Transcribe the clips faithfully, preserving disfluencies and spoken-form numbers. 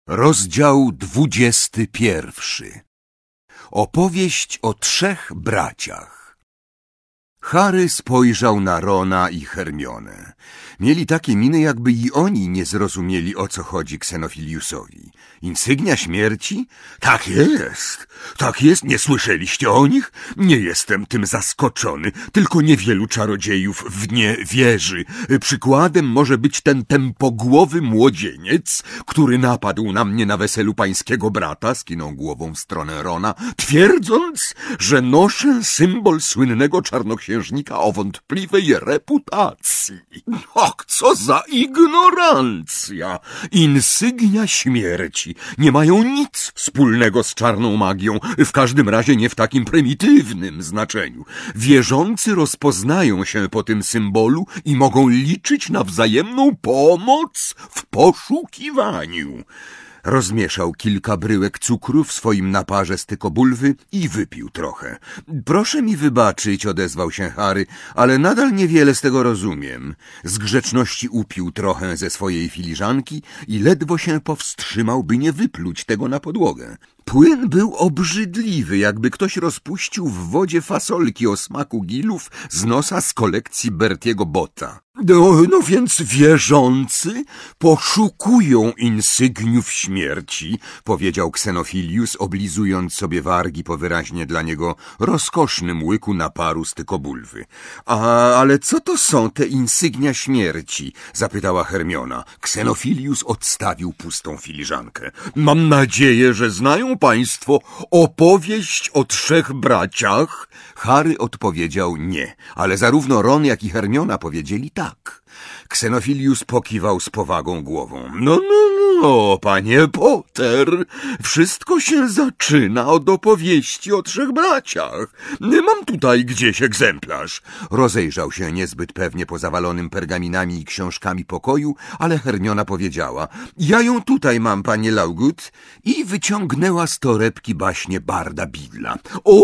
Rozdział dwudziesty pierwszy. Opowieść o trzech braciach. Harry spojrzał na Rona i Hermionę. Mieli takie miny, jakby i oni nie zrozumieli, o co chodzi Ksenofiliusowi. Insygnia śmierci? Tak jest, tak jest, nie słyszeliście o nich? Nie jestem tym zaskoczony, tylko niewielu czarodziejów w nie wierzy. Przykładem może być ten tempogłowy młodzieniec, który napadł na mnie na weselu pańskiego brata, skinął głową w stronę Rona, twierdząc, że noszę symbol słynnego czarnoksiężnika o wątpliwej reputacji. Och, co za ignorancja! Insygnia śmierci nie mają nic wspólnego z czarną magią, w każdym razie nie w takim prymitywnym znaczeniu. Wierzący rozpoznają się po tym symbolu i mogą liczyć na wzajemną pomoc w poszukiwaniu. Rozmieszał kilka bryłek cukru w swoim naparze z tykobulwy i wypił trochę. Proszę mi wybaczyć, odezwał się Harry, ale nadal niewiele z tego rozumiem. Z grzeczności upił trochę ze swojej filiżanki i ledwo się powstrzymał, by nie wypluć tego na podłogę. Płyn był obrzydliwy, jakby ktoś rozpuścił w wodzie fasolki o smaku gilów z nosa z kolekcji Bertiego Botta. No, no więc wierzący poszukują insygniów śmierci, powiedział Ksenofilius, oblizując sobie wargi po wyraźnie dla niego rozkosznym łyku naparu z tykobulwy. A, ale co to są te insygnia śmierci? Zapytała Hermiona. Ksenofilius odstawił pustą filiżankę. Mam nadzieję, że znają państwo opowieść o trzech braciach? Harry odpowiedział nie, ale zarówno Ron, jak i Hermiona powiedzieli tak. Ksenofilius pokiwał z powagą głową. No, no, no, panie Potter, wszystko się zaczyna od opowieści o trzech braciach. Mam tutaj gdzieś egzemplarz. Rozejrzał się niezbyt pewnie po zawalonym pergaminami i książkami pokoju, ale Hermiona powiedziała, ja ją tutaj mam, panie Laugut, i wyciągnęła z torebki baśnie Barda Bidla.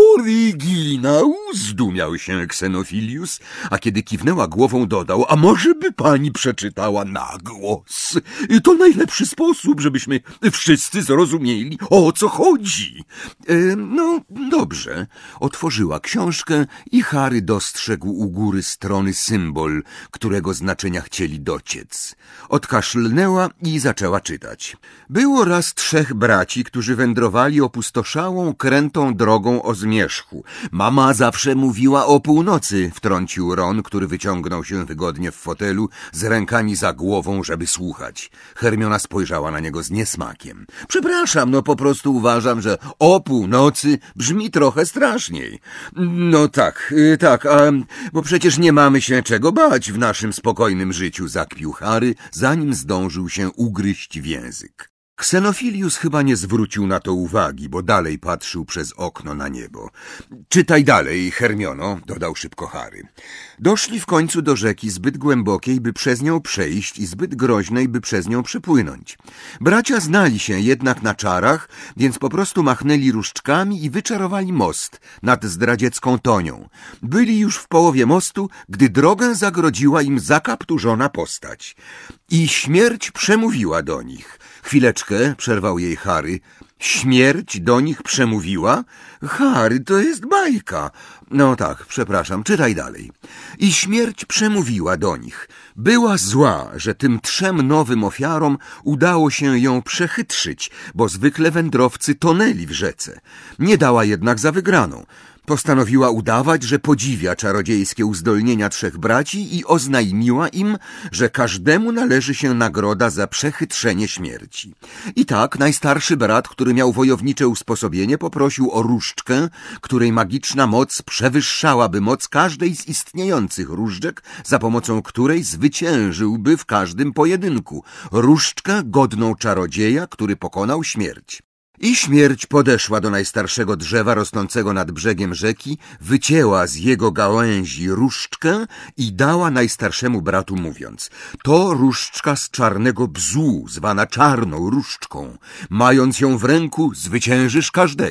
Oryginał, zdumiał się Ksenofilius, a kiedy kiwnęła głową dodał, a może by pani przeczytała na głos. To najlepszy sposób, żebyśmy wszyscy zrozumieli, o co chodzi. E, no, dobrze. Otworzyła książkę i Harry dostrzegł u góry strony symbol, którego znaczenia chcieli dociec. Odkaszlnęła i zaczęła czytać. Było raz trzech braci, którzy wędrowali opustoszałą, krętą drogą o zmierzchu. Mama zawsze mówiła o północy, wtrącił Ron, który wyciągnął się wygodnie w fotelu, z rękami za głową, żeby słuchać. Hermiona spojrzała na niego z niesmakiem. Przepraszam, no po prostu uważam, że o północy brzmi trochę straszniej. No tak, tak, a, bo przecież nie mamy się czego bać w naszym spokojnym życiu, zakpił Harry, zanim zdążył się ugryźć w język. Ksenofilius chyba nie zwrócił na to uwagi, bo dalej patrzył przez okno na niebo. Czytaj dalej, Hermiono, dodał szybko Harry. Doszli w końcu do rzeki zbyt głębokiej, by przez nią przejść i zbyt groźnej, by przez nią przepłynąć. Bracia znali się jednak na czarach, więc po prostu machnęli różdżkami i wyczarowali most nad zdradziecką Tonią. Byli już w połowie mostu, gdy drogę zagrodziła im zakapturzona postać. I śmierć przemówiła do nich. Chwileczkę, przerwał jej Harry. Śmierć do nich przemówiła? Harry, to jest bajka. No tak, przepraszam, czytaj dalej. I śmierć przemówiła do nich. Była zła, że tym trzem nowym ofiarom udało się ją przechytrzyć, bo zwykle wędrowcy tonęli w rzece. Nie dała jednak za wygraną. Postanowiła udawać, że podziwia czarodziejskie uzdolnienia trzech braci i oznajmiła im, że każdemu należy się nagroda za przechytrzenie śmierci. I tak najstarszy brat, który miał wojownicze usposobienie, poprosił o różdżkę, której magiczna moc przewyższałaby moc każdej z istniejących różdżek, za pomocą której zwyciężyłby w każdym pojedynku. Różdżkę godną czarodzieja, który pokonał śmierć. I śmierć podeszła do najstarszego drzewa rosnącego nad brzegiem rzeki, wycięła z jego gałęzi różdżkę i dała najstarszemu bratu, mówiąc: to różdżka z czarnego bzu, zwana czarną różdżką. Mając ją w ręku, zwyciężysz każdego.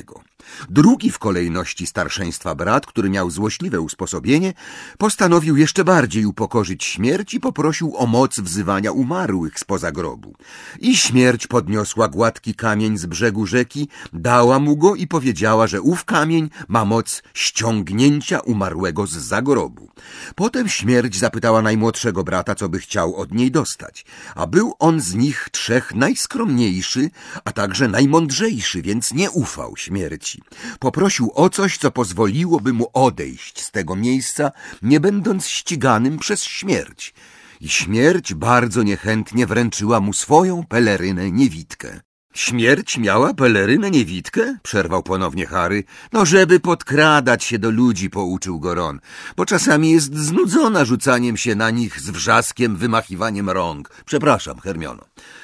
Drugi w kolejności starszeństwa brat, który miał złośliwe usposobienie, postanowił jeszcze bardziej upokorzyć śmierć i poprosił o moc wzywania umarłych spoza grobu. I śmierć podniosła gładki kamień z brzegu rzeki, dała mu go i powiedziała, że ów kamień ma moc ściągnięcia umarłego z zagrobu. Potem śmierć zapytała najmłodszego brata, co by chciał od niej dostać, a był on z nich trzech najskromniejszy, a także najmądrzejszy, więc nie ufał śmierci. Poprosił o coś, co pozwoliłoby mu odejść z tego miejsca, nie będąc ściganym przez śmierć. I śmierć bardzo niechętnie wręczyła mu swoją pelerynę niewidkę. Śmierć miała pelerynę niewidkę? Przerwał ponownie Harry. No, żeby podkradać się do ludzi, pouczył go Ron, bo czasami jest znudzona rzucaniem się na nich z wrzaskiem, wymachiwaniem rąk. Przepraszam, Hermiono.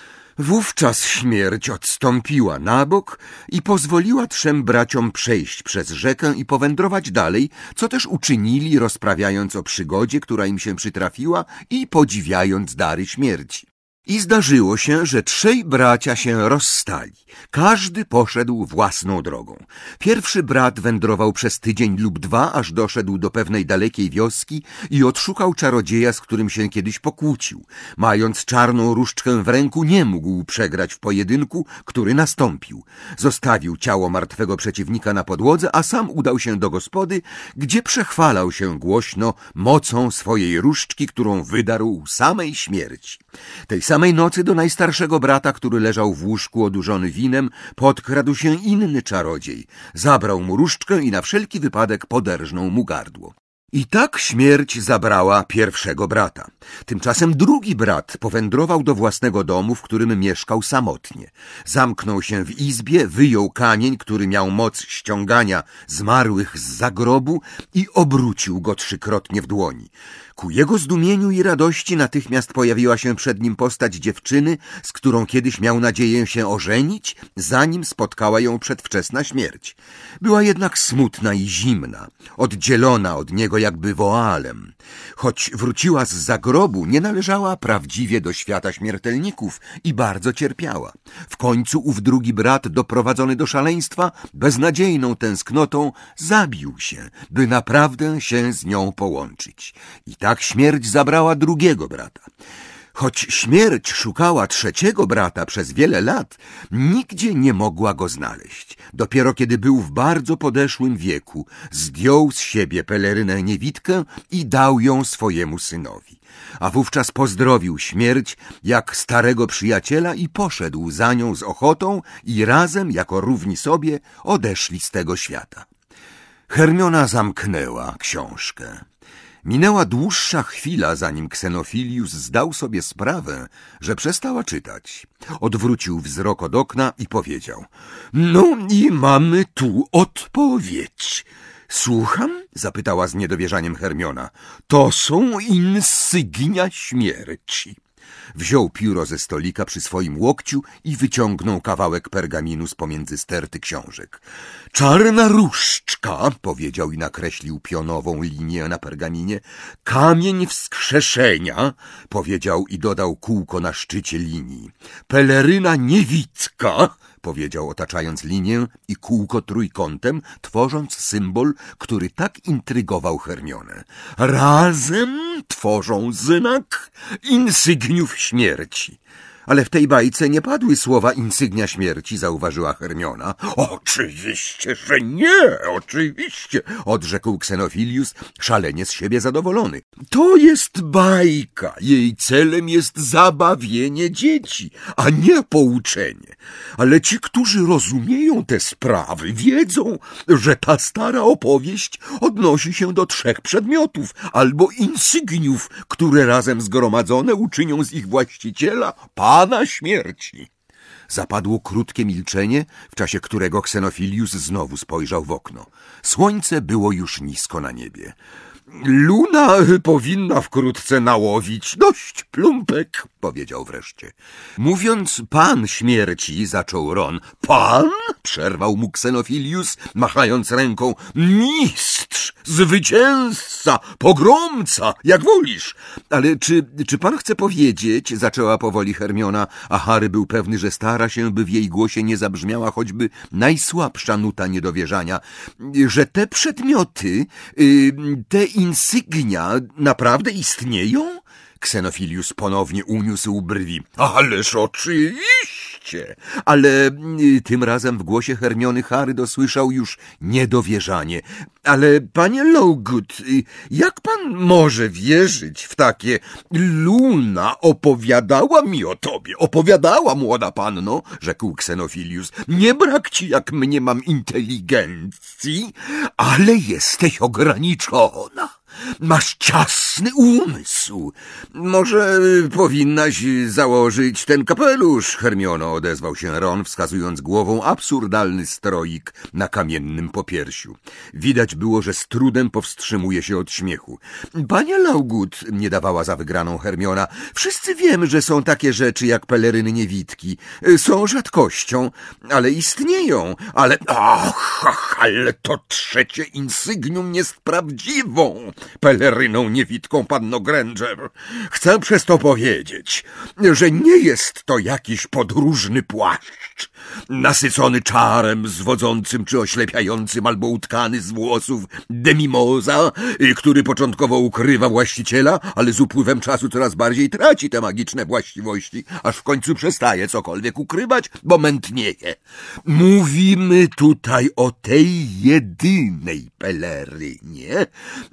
Wówczas śmierć odstąpiła na bok i pozwoliła trzem braciom przejść przez rzekę i powędrować dalej, co też uczynili, rozprawiając o przygodzie, która im się przytrafiła i podziwiając dary śmierci. I zdarzyło się, że trzej bracia się rozstali. Każdy poszedł własną drogą. Pierwszy brat wędrował przez tydzień lub dwa, aż doszedł do pewnej dalekiej wioski i odszukał czarodzieja, z którym się kiedyś pokłócił. Mając czarną różdżkę w ręku, nie mógł przegrać w pojedynku, który nastąpił. Zostawił ciało martwego przeciwnika na podłodze, a sam udał się do gospody, gdzie przechwalał się głośno mocą swojej różdżki, którą wydarł samej śmierci. Tej samej nocy do najstarszego brata, który leżał w łóżku odurzony winem, podkradł się inny czarodziej. Zabrał mu różdżkę i na wszelki wypadek poderżnął mu gardło. I tak śmierć zabrała pierwszego brata. Tymczasem drugi brat powędrował do własnego domu, w którym mieszkał samotnie. Zamknął się w izbie, wyjął kamień, który miał moc ściągania zmarłych z zagrobu i obrócił go trzykrotnie w dłoni. Ku jego zdumieniu i radości natychmiast pojawiła się przed nim postać dziewczyny, z którą kiedyś miał nadzieję się ożenić, zanim spotkała ją przedwczesna śmierć. Była jednak smutna i zimna, oddzielona od niego jakby woalem. Choć wróciła z zagrobu, nie należała prawdziwie do świata śmiertelników i bardzo cierpiała. W końcu ów drugi brat, doprowadzony do szaleństwa, beznadziejną tęsknotą, zabił się, by naprawdę się z nią połączyć. I tak śmierć zabrała drugiego brata. Choć śmierć szukała trzeciego brata przez wiele lat, nigdzie nie mogła go znaleźć. Dopiero kiedy był w bardzo podeszłym wieku, zdjął z siebie pelerynę niewidkę i dał ją swojemu synowi. A wówczas pozdrowił śmierć jak starego przyjaciela i poszedł za nią z ochotą i razem, jako równi sobie, odeszli z tego świata. Hermiona zamknęła książkę. Minęła dłuższa chwila, zanim Ksenofilius zdał sobie sprawę, że przestała czytać. Odwrócił wzrok od okna i powiedział: No i mamy tu odpowiedź. Słucham? Zapytała z niedowierzaniem Hermiona. To są insygnia śmierci. Wziął pióro ze stolika przy swoim łokciu i wyciągnął kawałek pergaminu z pomiędzy sterty książek. Czarna różdżka, powiedział i nakreślił pionową linię na pergaminie. Kamień wskrzeszenia, powiedział i dodał kółko na szczycie linii. Peleryna niewidka, powiedział otaczając linię i kółko trójkątem, tworząc symbol, który tak intrygował Hermionę. Razem tworzą znak insygniów śmierci. Ale w tej bajce nie padły słowa insygnia śmierci, zauważyła Hermiona. Oczywiście, że nie, oczywiście, odrzekł Ksenofilius, szalenie z siebie zadowolony. To jest bajka, jej celem jest zabawienie dzieci, a nie pouczenie. Ale ci, którzy rozumieją te sprawy, wiedzą, że ta stara opowieść odnosi się do trzech przedmiotów albo insygniów, które razem zgromadzone uczynią z ich właściciela Pana śmierci. Zapadło krótkie milczenie, w czasie którego Ksenofilius znowu spojrzał w okno. Słońce było już nisko na niebie. Luna powinna wkrótce nałowić dość plumpek, powiedział wreszcie. Mówiąc pan śmierci, zaczął Ron. Pan? Przerwał mu Ksenofilius, machając ręką. Mistrz, zwycięzca, pogromca, jak wolisz. Ale czy, czy pan chce powiedzieć, zaczęła powoli Hermiona, a Harry był pewny, że stara się, by w jej głosie nie zabrzmiała choćby najsłabsza nuta niedowierzania, że te przedmioty, te insygnia naprawdę istnieją? Ksenofilius ponownie uniósł brwi. Ależ oczywiście! Ale tym razem w głosie Hermiony Harry dosłyszał już niedowierzanie. Ale, panie Lowood, jak pan może wierzyć w takie? Luna opowiadała mi o tobie. Opowiadała, młoda panno, rzekł Ksenofilius. Nie brak ci, jak mnie mam inteligencji, ale jesteś ograniczona. Masz ciasny umysł. Może powinnaś założyć ten kapelusz, Hermiono, odezwał się Ron, wskazując głową absurdalny stroik na kamiennym popiersiu. Widać było, że z trudem powstrzymuje się od śmiechu. Panie Lowood, nie dawała za wygraną Hermiona, wszyscy wiemy, że są takie rzeczy jak peleryny niewidki. Są rzadkością, ale istnieją. Ale, ach, ach, ale to trzecie insygnium jest prawdziwą peleryną niewidką, panno Granger. Chcę przez to powiedzieć, że nie jest to jakiś podróżny płaszcz, nasycony czarem zwodzącym czy oślepiającym, albo utkany z włosów demimoza, który początkowo ukrywa właściciela, ale z upływem czasu coraz bardziej traci te magiczne właściwości, aż w końcu przestaje cokolwiek ukrywać, bo mętnieje. Mówimy tutaj o tej jedynej pelerynie,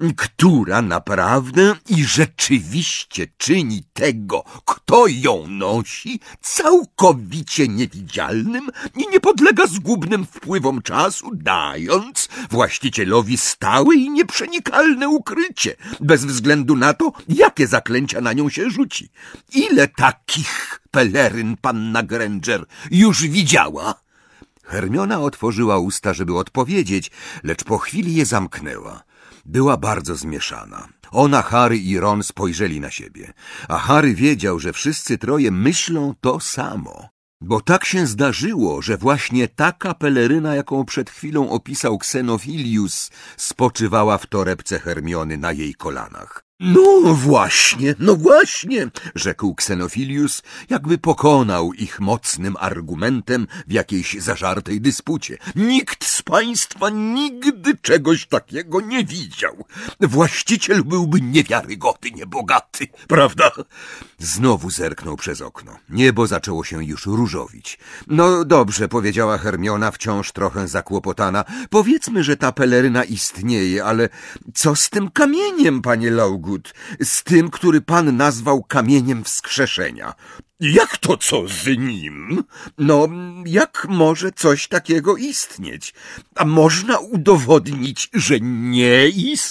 która naprawdę i rzeczywiście czyni tego, kto ją nosi, całkowicie niewidzialnym i nie podlega zgubnym wpływom czasu, dając właścicielowi stałe i nieprzenikalne ukrycie, bez względu na to, jakie zaklęcia na nią się rzuci. Ile takich peleryn panna Granger już widziała? Hermiona otworzyła usta, żeby odpowiedzieć, lecz po chwili je zamknęła. Była bardzo zmieszana. Ona, Harry i Ron spojrzeli na siebie, a Harry wiedział, że wszyscy troje myślą to samo. Bo tak się zdarzyło, że właśnie taka peleryna, jaką przed chwilą opisał Ksenofilius, spoczywała w torebce Hermiony na jej kolanach. No właśnie, no właśnie, rzekł Ksenofilius, jakby pokonał ich mocnym argumentem w jakiejś zażartej dyspucie. Nikt z państwa nigdy czegoś takiego nie widział. Właściciel byłby niewiarygodnie bogaty, prawda? Znowu zerknął przez okno. Niebo zaczęło się już różowić. No dobrze, powiedziała Hermiona, wciąż trochę zakłopotana. Powiedzmy, że ta peleryna istnieje, ale co z tym kamieniem, panie Lowood? Z tym, który pan nazwał kamieniem wskrzeszenia. Jak to co z nim? No, jak może coś takiego istnieć? A można udowodnić, że nie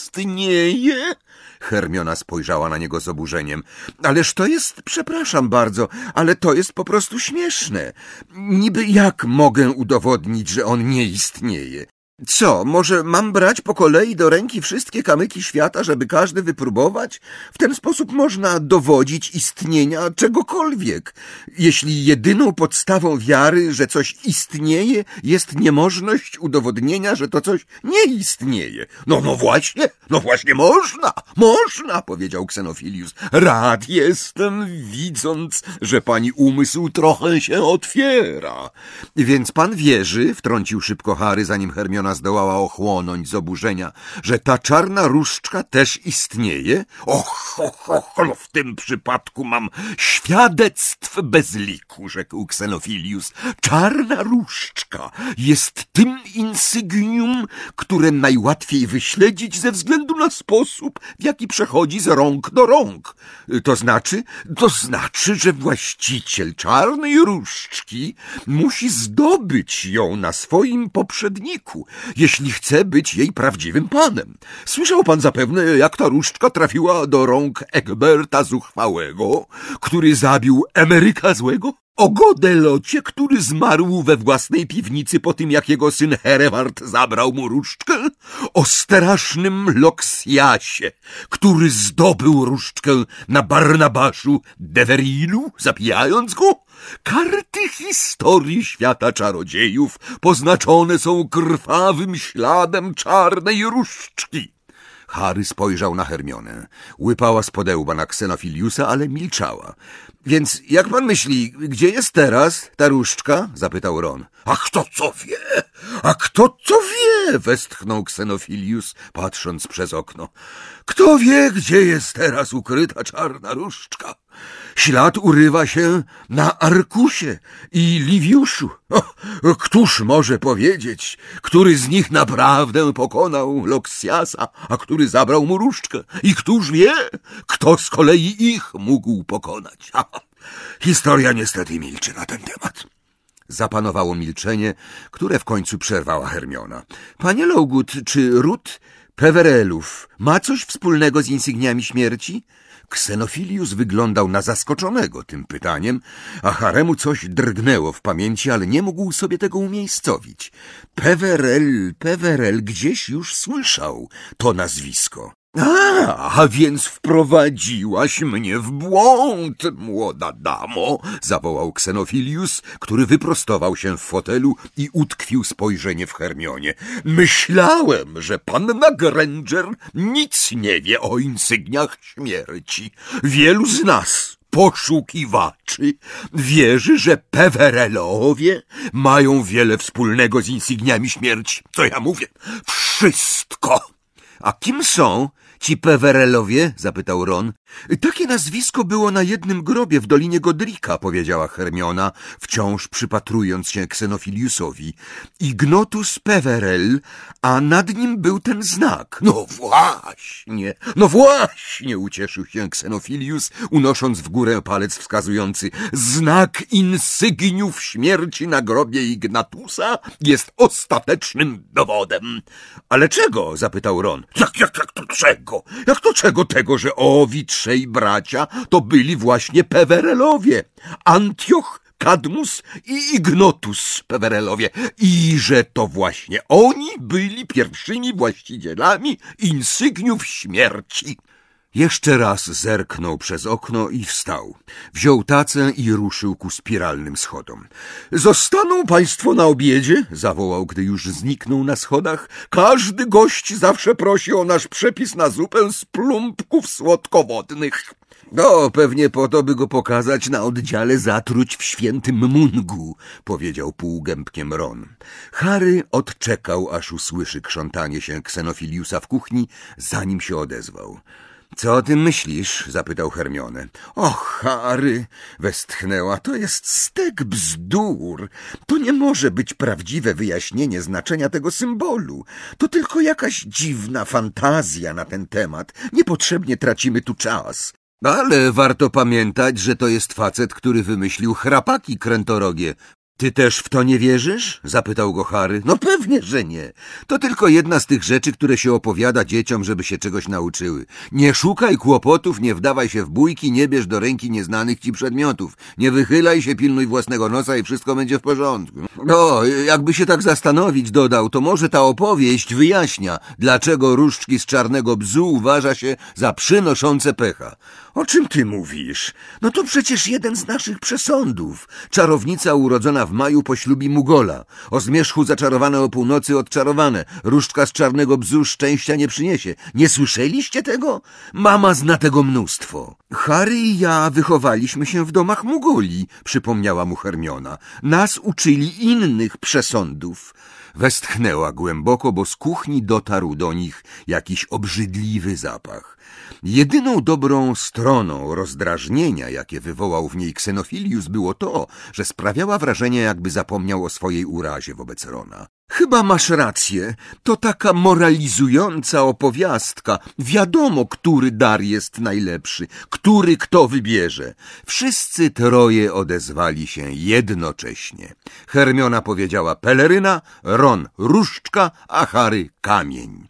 istnieje? Hermiona spojrzała na niego z oburzeniem. Ależ to jest, przepraszam bardzo, ale to jest po prostu śmieszne. Niby jak mogę udowodnić, że on nie istnieje? Co, może mam brać po kolei do ręki wszystkie kamyki świata, żeby każdy wypróbować? W ten sposób można dowodzić istnienia czegokolwiek. Jeśli jedyną podstawą wiary, że coś istnieje, jest niemożność udowodnienia, że to coś nie istnieje. No, no właśnie, no właśnie można, można, powiedział Ksenofilius. Rad jestem, widząc, że pani umysł trochę się otwiera. Więc pan wierzy, wtrącił szybko Harry, zanim Hermiona zdołała ochłonąć z oburzenia, że ta czarna różdżka też istnieje? Och, och, och, no w tym przypadku mam świadectw bez liku, rzekł Ksenofilius. Czarna różdżka jest tym insygnium, które najłatwiej wyśledzić ze względu na sposób, w jaki przechodzi z rąk do rąk. To znaczy, to znaczy, że właściciel czarnej różdżki musi zdobyć ją na swoim poprzedniku, jeśli chce być jej prawdziwym panem. Słyszał pan zapewne, jak ta różdżka trafiła do rąk Egberta Zuchwałego, który zabił Emeryka Złego? O Godelocie, który zmarł we własnej piwnicy po tym, jak jego syn Hereward zabrał mu różdżkę? O strasznym Loksiasie, który zdobył różdżkę na Barnabaszu Deverilu, zabijając go? Karty historii świata czarodziejów poznaczone są krwawym śladem czarnej różdżki. Harry spojrzał na Hermionę. Łypała z podełba na Ksenofiliusa, ale milczała. Więc jak pan myśli, gdzie jest teraz ta różdżka? Zapytał Ron. A kto co wie? A kto co wie? Westchnął Ksenofilius, patrząc przez okno. Kto wie, gdzie jest teraz ukryta czarna różdżka? Ślad urywa się na Arkusie i Liviuszu. O, któż może powiedzieć, który z nich naprawdę pokonał Loksiasa, a który zabrał mu różdżkę? I któż wie, kto z kolei ich mógł pokonać? Historia niestety milczy na ten temat. Zapanowało milczenie, które w końcu przerwała Hermiona. Panie Lowood, czy ród Peverellów ma coś wspólnego z insygniami śmierci? Ksenofilius wyglądał na zaskoczonego tym pytaniem, a Haremu coś drgnęło w pamięci, ale nie mógł sobie tego umiejscowić. Peverell, Peverell gdzieś już słyszał to nazwisko. A, a więc wprowadziłaś mnie w błąd, młoda damo, zawołał Ksenofilius, który wyprostował się w fotelu i utkwił spojrzenie w Hermionie. Myślałem, że panna Granger nic nie wie o insygniach śmierci. Wielu z nas, poszukiwaczy, wierzy, że Peverellowie mają wiele wspólnego z insygniami śmierci. Co ja mówię? Wszystko! A kim są ci Peverellowie? Zapytał Ron. Takie nazwisko było na jednym grobie w Dolinie Godrika, powiedziała Hermiona, wciąż przypatrując się Ksenofiliusowi. Ignotus Peverell, a nad nim był ten znak. No właśnie, no właśnie, ucieszył się Ksenofilius, unosząc w górę palec wskazujący. Znak insygniów śmierci na grobie Ignatusa jest ostatecznym dowodem. Ale czego? Zapytał Ron. Jak, jak, jak to czego? Jak to czego? Tego, że owi trzej bracia to byli właśnie Peverellowie. Antioch, Kadmus i Ignotus Peverellowie. I że to właśnie oni byli pierwszymi właścicielami insygniów śmierci. Jeszcze raz zerknął przez okno i wstał. Wziął tacę i ruszył ku spiralnym schodom. Zostaną państwo na obiedzie? Zawołał, gdy już zniknął na schodach. Każdy gość zawsze prosi o nasz przepis na zupę z plumpków słodkowodnych. No, pewnie po to, by go pokazać na oddziale zatruć w świętym Mungu, powiedział półgębkiem Ron. Harry odczekał, aż usłyszy krzątanie się Ksenofiliusa w kuchni, zanim się odezwał. Co o tym myślisz? Zapytał Hermionę. Och, Harry, westchnęła, to jest stek bzdur. To nie może być prawdziwe wyjaśnienie znaczenia tego symbolu. To tylko jakaś dziwna fantazja na ten temat. Niepotrzebnie tracimy tu czas. Ale warto pamiętać, że to jest facet, który wymyślił chrapaki krętorogie. Ty też w to nie wierzysz? Zapytał go Harry. No pewnie, że nie. To tylko jedna z tych rzeczy, które się opowiada dzieciom, żeby się czegoś nauczyły. Nie szukaj kłopotów, nie wdawaj się w bójki, nie bierz do ręki nieznanych ci przedmiotów. Nie wychylaj się, pilnuj własnego nosa i wszystko będzie w porządku. No, jakby się tak zastanowić, dodał, to może ta opowieść wyjaśnia, dlaczego różdżki z czarnego bzu uważa się za przynoszące pecha. O czym ty mówisz? No to przecież jeden z naszych przesądów. Czarownica urodzona w maju poślubi Mugola. O zmierzchu zaczarowane o północy odczarowane. Różdżka z czarnego bzu szczęścia nie przyniesie. Nie słyszeliście tego? Mama zna tego mnóstwo. Harry i ja wychowaliśmy się w domach Mugoli, przypomniała mu Hermiona. Nas uczyli innych przesądów. Westchnęła głęboko, bo z kuchni dotarł do nich jakiś obrzydliwy zapach. Jedyną dobrą stroną rozdrażnienia, jakie wywołał w niej Ksenofilius, było to, że sprawiała wrażenie, jakby zapomniał o swojej urazie wobec Rona. Chyba masz rację, to taka moralizująca opowiastka. Wiadomo, który dar jest najlepszy, który kto wybierze. Wszyscy troje odezwali się jednocześnie. Hermiona powiedziała peleryna, Ron różdżka, a Harry kamień.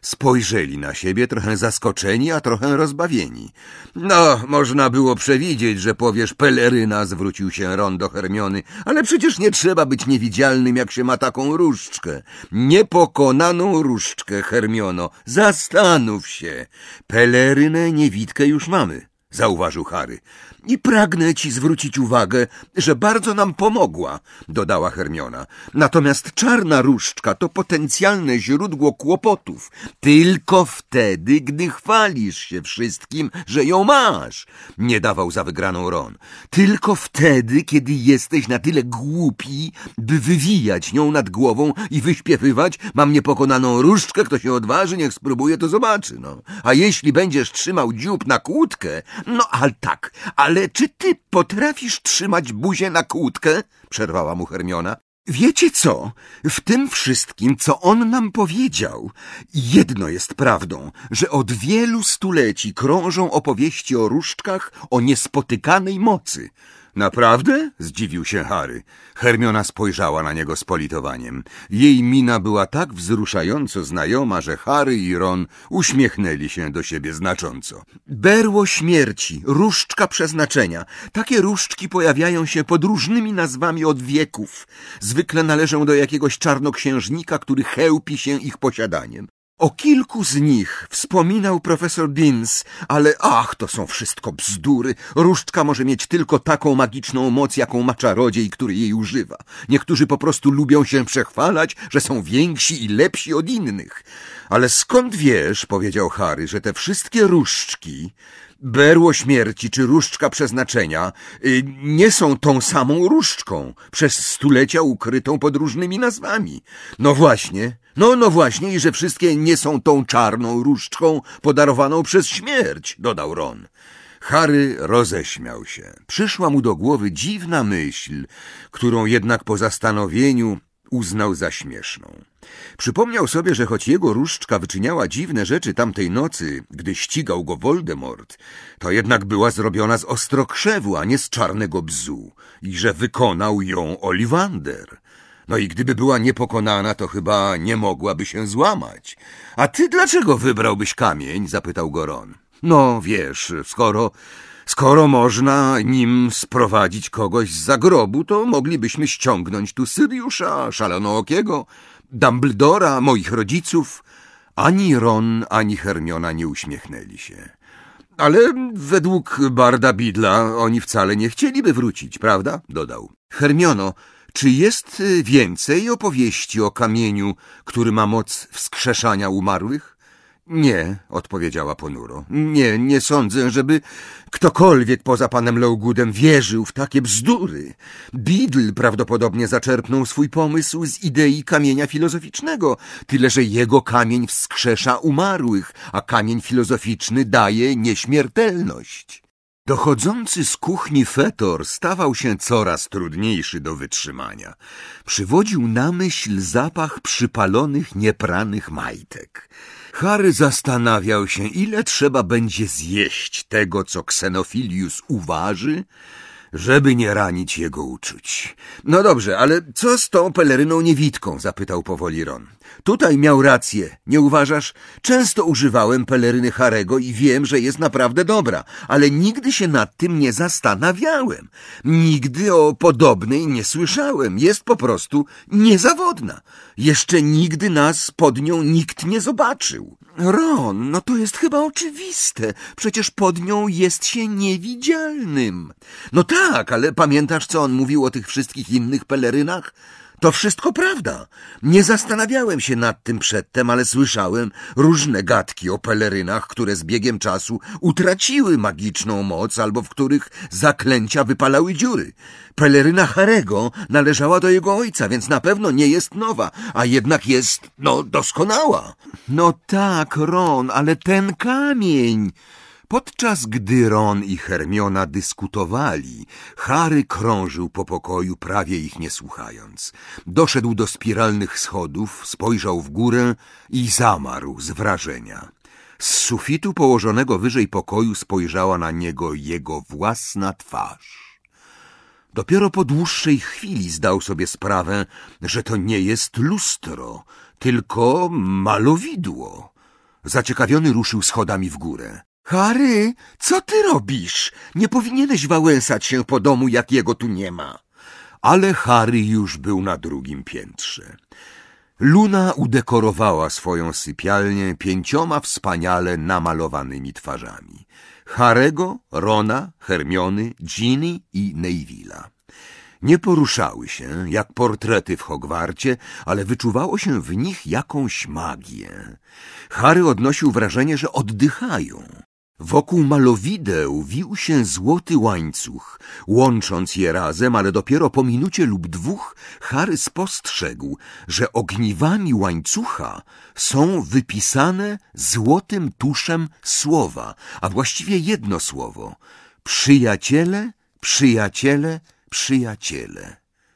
Spojrzeli na siebie trochę zaskoczeni, a trochę rozbawieni. No, można było przewidzieć, że powiesz peleryna, zwrócił się Ron do Hermiony, ale przecież nie trzeba być niewidzialnym, jak się ma taką różdżkę. Niepokonaną różdżkę, Hermiono. Zastanów się. Pelerynę niewidkę już mamy, zauważył Harry. I pragnę ci zwrócić uwagę, że bardzo nam pomogła, dodała Hermiona. Natomiast czarna różdżka to potencjalne źródło kłopotów. Tylko wtedy, gdy chwalisz się wszystkim, że ją masz, nie dawał za wygraną Ron. Tylko wtedy, kiedy jesteś na tyle głupi, by wywijać nią nad głową i wyśpiewywać: mam niepokonaną różdżkę, kto się odważy, niech spróbuje, to zobaczy. No. A jeśli będziesz trzymał dziób na kłódkę, no ale tak, ale Ale czy ty potrafisz trzymać buzię na kłódkę? Przerwała mu Hermiona. Wiecie co? W tym wszystkim, co on nam powiedział, jedno jest prawdą, że od wielu stuleci krążą opowieści o różdżkach o niespotykanej mocy. Naprawdę? Zdziwił się Harry. Hermiona spojrzała na niego z politowaniem. Jej mina była tak wzruszająco znajoma, że Harry i Ron uśmiechnęli się do siebie znacząco. Berło śmierci, różdżka przeznaczenia. Takie różdżki pojawiają się pod różnymi nazwami od wieków. Zwykle należą do jakiegoś czarnoksiężnika, który chełpi się ich posiadaniem. O kilku z nich wspominał profesor Deans, ale ach, to są wszystko bzdury. Różdżka może mieć tylko taką magiczną moc, jaką ma czarodziej, który jej używa. Niektórzy po prostu lubią się przechwalać, że są więksi i lepsi od innych. Ale skąd wiesz, powiedział Harry, że te wszystkie różdżki, berło śmierci czy różdżka przeznaczenia, yy, nie są tą samą różdżką, przez stulecia ukrytą pod różnymi nazwami? No właśnie, no, no właśnie, i że wszystkie nie są tą czarną różdżką podarowaną przez śmierć, dodał Ron. Harry roześmiał się. Przyszła mu do głowy dziwna myśl, którą jednak po zastanowieniu uznał za śmieszną. Przypomniał sobie, że choć jego różdżka wyczyniała dziwne rzeczy tamtej nocy, gdy ścigał go Voldemort, to jednak była zrobiona z ostrokrzewu, a nie z czarnego bzu, i że wykonał ją Ollivander. No i gdyby była niepokonana, to chyba nie mogłaby się złamać. A ty dlaczego wybrałbyś kamień? Zapytał go Ron. No wiesz, skoro... Skoro można nim sprowadzić kogoś z zagrobu, to moglibyśmy ściągnąć tu Syriusza, Szalonookiego, Dumbledora, moich rodziców. Ani Ron, ani Hermiona nie uśmiechnęli się. Ale według Barda Bidla oni wcale nie chcieliby wrócić, prawda? Dodał. Hermiono, czy jest więcej opowieści o kamieniu, który ma moc wskrzeszania umarłych? Nie, odpowiedziała ponuro. Nie, nie sądzę, żeby ktokolwiek poza panem Lowoodem wierzył w takie bzdury. Bidl prawdopodobnie zaczerpnął swój pomysł z idei kamienia filozoficznego, tyle że jego kamień wskrzesza umarłych, a kamień filozoficzny daje nieśmiertelność. Dochodzący z kuchni fetor stawał się coraz trudniejszy do wytrzymania. Przywodził na myśl zapach przypalonych, niepranych majtek. Harry zastanawiał się, ile trzeba będzie zjeść tego, co Ksenofilius uważy, żeby nie ranić jego uczuć. No dobrze, ale co z tą peleryną niewidką? Zapytał powoli Ron. Tutaj miał rację, nie uważasz? Często używałem peleryny Harego i wiem, że jest naprawdę dobra, ale nigdy się nad tym nie zastanawiałem. Nigdy o podobnej nie słyszałem. Jest po prostu niezawodna. Jeszcze nigdy nas pod nią nikt nie zobaczył. Ron, no to jest chyba oczywiste. Przecież pod nią jest się niewidzialnym. No tak, ale pamiętasz, co on mówił o tych wszystkich innych pelerynach? To wszystko prawda. Nie zastanawiałem się nad tym przedtem, ale słyszałem różne gadki o pelerynach, które z biegiem czasu utraciły magiczną moc albo w których zaklęcia wypalały dziury. Peleryna Harego należała do jego ojca, więc na pewno nie jest nowa, a jednak jest, no, doskonała. No tak, Ron, ale ten kamień... Podczas gdy Ron i Hermiona dyskutowali, Harry krążył po pokoju, prawie ich nie słuchając. Doszedł do spiralnych schodów, spojrzał w górę i zamarł z wrażenia. Z sufitu położonego wyżej pokoju spojrzała na niego jego własna twarz. Dopiero po dłuższej chwili zdał sobie sprawę, że to nie jest lustro, tylko malowidło. Zaciekawiony ruszył schodami w górę. Harry, co ty robisz? Nie powinieneś wałęsać się po domu, jak jego tu nie ma. Ale Harry już był na drugim piętrze. Luna udekorowała swoją sypialnię pięcioma wspaniale namalowanymi twarzami. Harry'ego, Rona, Hermiony, Ginny i Neville'a. Nie poruszały się, jak portrety w Hogwarcie, ale wyczuwało się w nich jakąś magię. Harry odnosił wrażenie, że oddychają. Wokół malowideł wił się złoty łańcuch, łącząc je razem, ale dopiero po minucie lub dwóch Harry spostrzegł, że ogniwami łańcucha są wypisane złotym tuszem słowa, a właściwie jedno słowo – przyjaciele, przyjaciele, przyjaciele.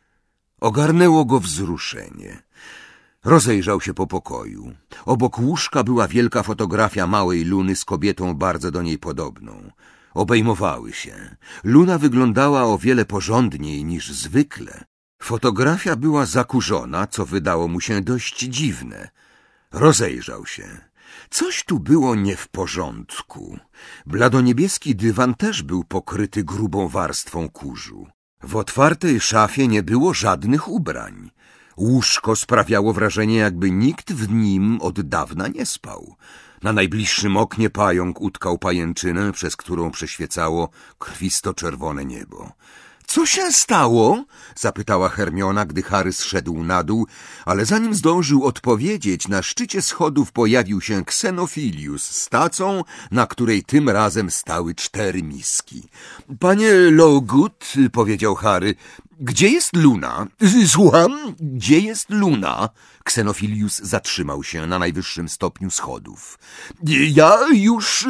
Ogarnęło go wzruszenie. Rozejrzał się po pokoju. Obok łóżka była wielka fotografia małej Luny z kobietą bardzo do niej podobną. Obejmowały się. Luna wyglądała o wiele porządniej niż zwykle. Fotografia była zakurzona, co wydało mu się dość dziwne. Rozejrzał się. Coś tu było nie w porządku. Bladoniebieski dywan też był pokryty grubą warstwą kurzu. W otwartej szafie nie było żadnych ubrań. Łóżko sprawiało wrażenie, jakby nikt w nim od dawna nie spał. Na najbliższym oknie pająk utkał pajęczynę, przez którą przeświecało krwisto-czerwone niebo. — Co się stało? — zapytała Hermiona, gdy Harry zszedł na dół, ale zanim zdążył odpowiedzieć, na szczycie schodów pojawił się Ksenofilius z tacą, na której tym razem stały cztery miski. — Panie Lowood — powiedział Harry, — gdzie jest Luna? — Słucham? Gdzie jest Luna? Ksenofilius zatrzymał się na najwyższym stopniu schodów. — Ja już...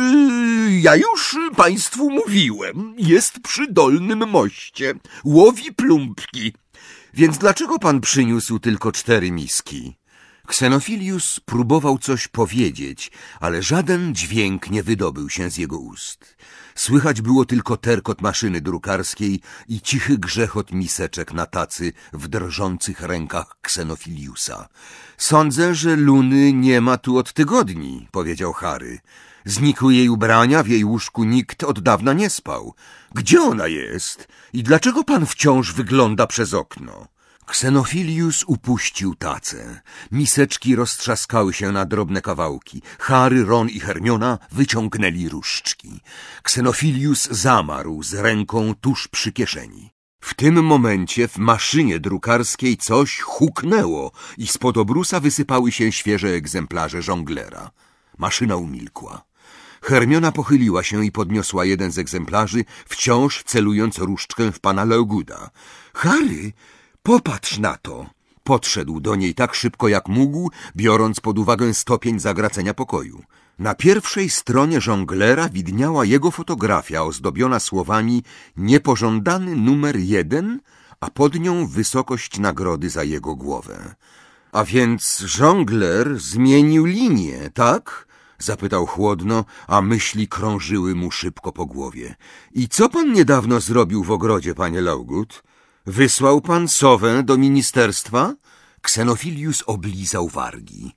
ja już państwu mówiłem. Jest przy dolnym moście. Łowi plumpki. Więc dlaczego pan przyniósł tylko cztery miski? Ksenofilius próbował coś powiedzieć, ale żaden dźwięk nie wydobył się z jego ust. Słychać było tylko terkot maszyny drukarskiej i cichy grzechot miseczek na tacy w drżących rękach Ksenofiliusa. — Sądzę, że Luny nie ma tu od tygodni — powiedział Harry. Znikły jej ubrania, w jej łóżku nikt od dawna nie spał. Gdzie ona jest? I dlaczego pan wciąż wygląda przez okno? Ksenofilius upuścił tacę. Miseczki roztrzaskały się na drobne kawałki. Harry, Ron i Hermiona wyciągnęli różdżki. Ksenofilius zamarł z ręką tuż przy kieszeni. W tym momencie w maszynie drukarskiej coś huknęło i spod obrusa wysypały się świeże egzemplarze żonglera. Maszyna umilkła. Hermiona pochyliła się i podniosła jeden z egzemplarzy, wciąż celując różdżkę w pana Lowgooda. — Harry, popatrz na to! Podszedł do niej tak szybko jak mógł, biorąc pod uwagę stopień zagracenia pokoju. Na pierwszej stronie żonglera widniała jego fotografia ozdobiona słowami niepożądany numer jeden, a pod nią wysokość nagrody za jego głowę. — A więc żongler zmienił linię, tak? — zapytał chłodno, a myśli krążyły mu szybko po głowie. — I co pan niedawno zrobił w ogrodzie, panie Lowood? Wysłał pan sowę do ministerstwa? Ksenofilius oblizał wargi.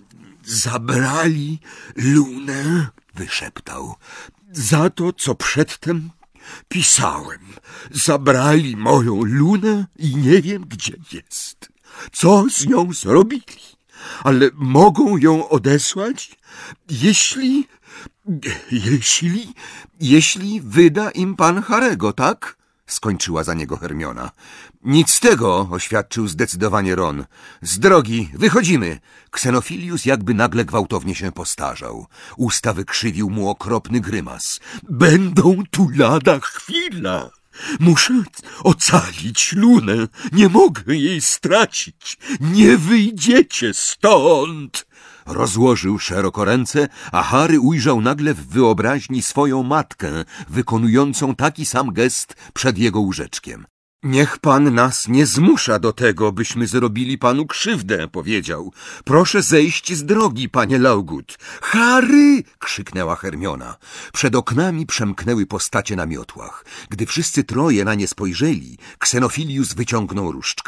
— Zabrali Lunę — wyszeptał. — Za to, co przedtem pisałem. Zabrali moją Lunę i nie wiem, gdzie jest. Co z nią zrobili? Ale mogą ją odesłać, jeśli... jeśli... jeśli wyda im pan Harry'ego, tak? Skończyła za niego Hermiona. Nic z tego, oświadczył zdecydowanie Ron. Z drogi, wychodzimy. Ksenofilius jakby nagle gwałtownie się postarzał. Usta wykrzywił mu okropny grymas. Będą tu lada chwila. Muszę ocalić Lunę. Nie mogę jej stracić. Nie wyjdziecie stąd. Rozłożył szeroko ręce, a Harry ujrzał nagle w wyobraźni swoją matkę, wykonującą taki sam gest przed jego łóżeczkiem. Niech pan nas nie zmusza do tego, byśmy zrobili panu krzywdę, powiedział. Proszę zejść z drogi, panie Lowood. Harry! Krzyknęła Hermiona. Przed oknami przemknęły postacie na miotłach. Gdy wszyscy troje na nie spojrzeli, Ksenofilius wyciągnął różdżkę.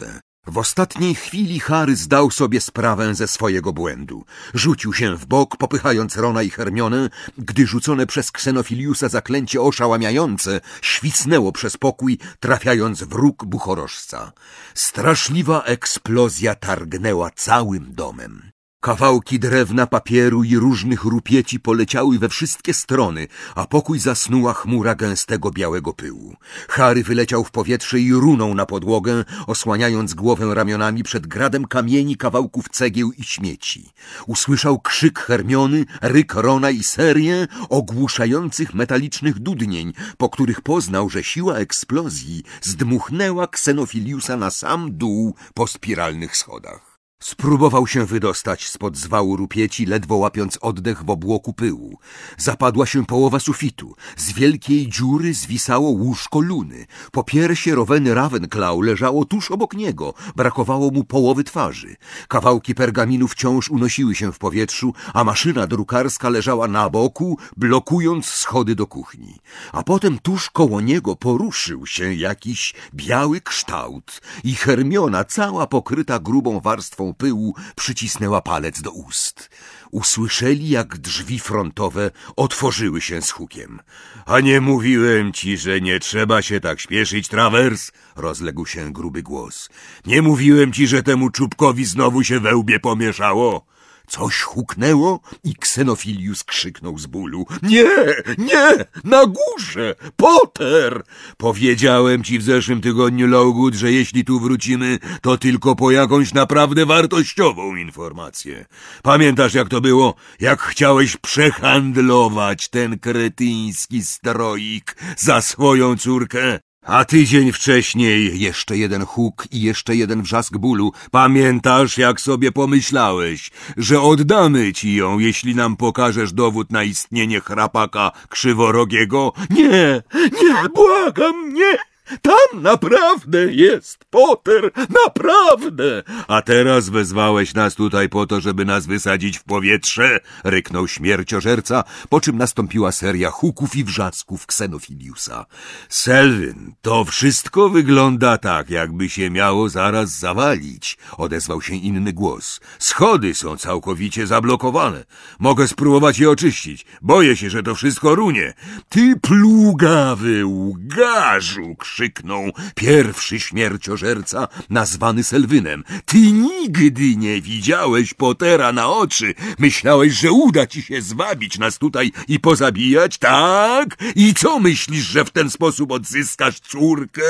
W ostatniej chwili Harry zdał sobie sprawę ze swojego błędu. Rzucił się w bok, popychając Rona i Hermionę, gdy rzucone przez Ksenofiliusa zaklęcie oszałamiające świsnęło przez pokój, trafiając w róg buchorożca. Straszliwa eksplozja targnęła całym domem. Kawałki drewna, papieru i różnych rupieci poleciały we wszystkie strony, a pokój zasnuła chmura gęstego białego pyłu. Harry wyleciał w powietrze i runął na podłogę, osłaniając głowę ramionami przed gradem kamieni, kawałków cegieł i śmieci. Usłyszał krzyk Hermiony, ryk Rona i serię ogłuszających metalicznych dudnień, po których poznał, że siła eksplozji zdmuchnęła Ksenofiliusa na sam dół po spiralnych schodach. Spróbował się wydostać spod zwału rupieci, ledwo łapiąc oddech w obłoku pyłu. Zapadła się połowa sufitu. Z wielkiej dziury zwisało łóżko Luny. Po piersie Roweny Ravenclaw leżało tuż obok niego. Brakowało mu połowy twarzy. Kawałki pergaminu wciąż unosiły się w powietrzu, a maszyna drukarska leżała na boku, blokując schody do kuchni. A potem tuż koło niego poruszył się jakiś biały kształt i Hermiona, cała pokryta grubą warstwą pyłu, przycisnęła palec do ust. Usłyszeli, jak drzwi frontowe otworzyły się z hukiem. — A nie mówiłem ci, że nie trzeba się tak śpieszyć, Travers? — rozległ się gruby głos. — Nie mówiłem ci, że temu czubkowi znowu się we łbie pomieszało? Coś huknęło i Ksenofilius krzyknął z bólu. — Nie, nie, na górze! Potter! Powiedziałem ci w zeszłym tygodniu, Lowood, że jeśli tu wrócimy, to tylko po jakąś naprawdę wartościową informację. Pamiętasz, jak to było? Jak chciałeś przehandlować ten kretyński stroik za swoją córkę? A tydzień wcześniej jeszcze jeden huk i jeszcze jeden wrzask bólu. Pamiętasz, jak sobie pomyślałeś, że oddamy ci ją, jeśli nam pokażesz dowód na istnienie chrapaka krzyworogiego? Nie, nie, błagam, nie! Tam naprawdę jest Potter, naprawdę! A teraz wezwałeś nas tutaj po to, żeby nas wysadzić w powietrze? Ryknął śmierciożerca, po czym nastąpiła seria huków i wrzasków Ksenofiliusa. Selwyn, to wszystko wygląda tak, jakby się miało zaraz zawalić, odezwał się inny głos. Schody są całkowicie zablokowane. Mogę spróbować je oczyścić. Boję się, że to wszystko runie. Ty plugawy łgarzu! Krzyknął pierwszy śmierciożerca, nazwany Selwynem. Ty nigdy nie widziałeś Pottera na oczy. Myślałeś, że uda ci się zwabić nas tutaj i pozabijać, tak? I co myślisz, że w ten sposób odzyskasz córkę?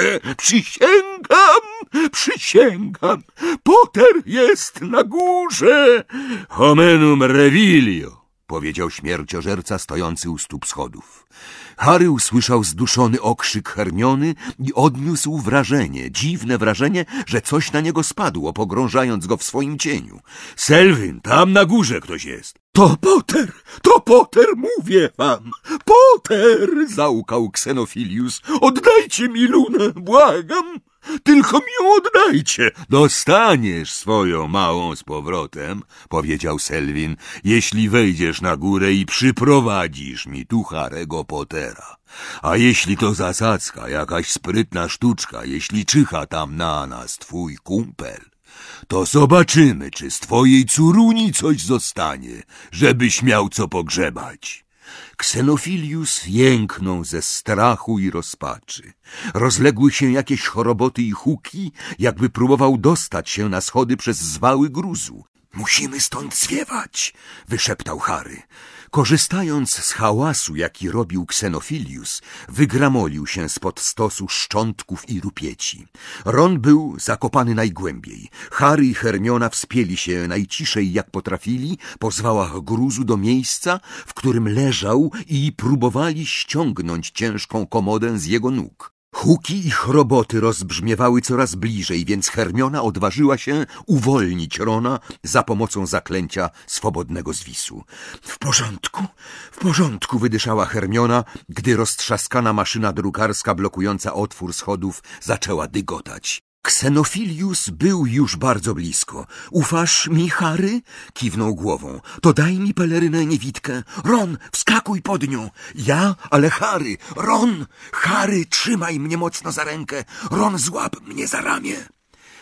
Przysięgam, przysięgam, Potter jest na górze. Homenum revilio, powiedział śmierciożerca stojący u stóp schodów. Harry usłyszał zduszony okrzyk Hermiony i odniósł wrażenie, dziwne wrażenie, że coś na niego spadło, pogrążając go w swoim cieniu. — Selwyn, tam na górze ktoś jest. — To Potter, to Potter, mówię wam. Potter! — załkał Ksenofilius. — Oddajcie mi Lunę, błagam. Tylko mi ją oddajcie. Dostaniesz swoją małą z powrotem, powiedział Selwyn, jeśli wejdziesz na górę i przyprowadzisz mi tu Harry'ego Pottera. A jeśli to zasadzka, jakaś sprytna sztuczka, jeśli czyha tam na nas twój kumpel, to zobaczymy, czy z twojej córuni coś zostanie, żebyś miał co pogrzebać. Ksenofilius jęknął ze strachu i rozpaczy. Rozległy się jakieś choroboty i huki, jakby próbował dostać się na schody przez zwały gruzu. — Musimy stąd zwiewać! — wyszeptał Harry. Korzystając z hałasu, jaki robił Ksenofilius, wygramolił się spod stosu szczątków i rupieci. Ron był zakopany najgłębiej. Harry i Hermiona wspięli się najciszej jak potrafili po zwałach gruzu do miejsca, w którym leżał, i próbowali ściągnąć ciężką komodę z jego nóg. Huki i chroboty rozbrzmiewały coraz bliżej, więc Hermiona odważyła się uwolnić Rona za pomocą zaklęcia swobodnego zwisu. — W porządku, w porządku, wydyszała Hermiona, gdy roztrzaskana maszyna drukarska blokująca otwór schodów zaczęła dygotać. Ksenofilius był już bardzo blisko. — Ufasz mi, Harry? — kiwnął głową. — To daj mi pelerynę niewidkę. Ron, wskakuj pod nią. Ja? Ale Harry! Ron! Harry, trzymaj mnie mocno za rękę. Ron, złap mnie za ramię.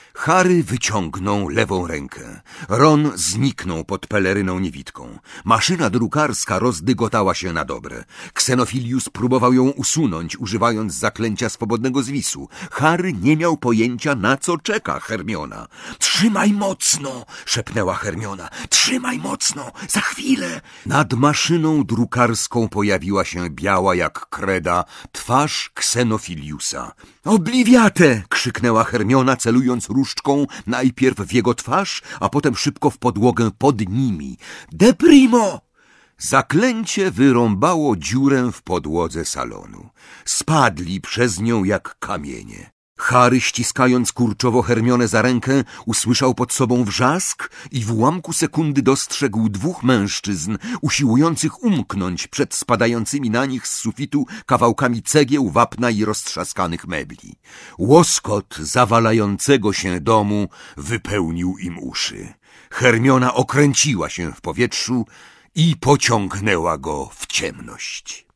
Harry wyciągnął lewą rękę. Ron zniknął pod peleryną niewidką. Maszyna drukarska rozdygotała się na dobre. Ksenofilius próbował ją usunąć, używając zaklęcia swobodnego zwisu. Harry nie miał pojęcia, na co czeka Hermiona. Trzymaj mocno! Szepnęła Hermiona. Trzymaj mocno! Za chwilę! Nad maszyną drukarską pojawiła się biała jak kreda twarz Ksenofiliusa. Obliwiate! Krzyknęła Hermiona, celując różdżką najpierw w jego twarz, a potem szybko w podłogę pod nimi. De primo! Zaklęcie wyrąbało dziurę w podłodze salonu. Spadli przez nią jak kamienie. Harry, ściskając kurczowo Hermionę za rękę, usłyszał pod sobą wrzask i w ułamku sekundy dostrzegł dwóch mężczyzn usiłujących umknąć przed spadającymi na nich z sufitu kawałkami cegieł, wapna i roztrzaskanych mebli. Łoskot zawalającego się domu wypełnił im uszy. Hermiona okręciła się w powietrzu i pociągnęła go w ciemność.